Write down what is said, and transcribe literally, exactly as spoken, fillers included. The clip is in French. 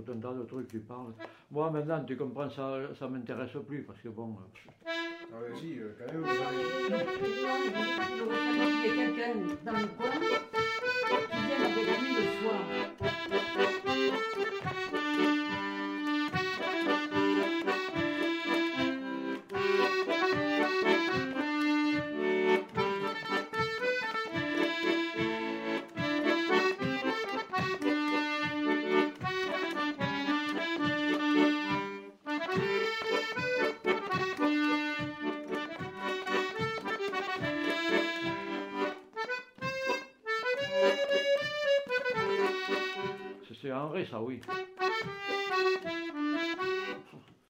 tout un tas de trucs, tu parles. Moi, maintenant, tu comprends, ça ça m'intéresse plus, parce que bon... Ah ouais, si, euh, quand même, vous avez... Il aurait fallu qu'il y ait quelqu'un dans le coin qui vienne avec lui le soir. C'est Henri, ça, oui.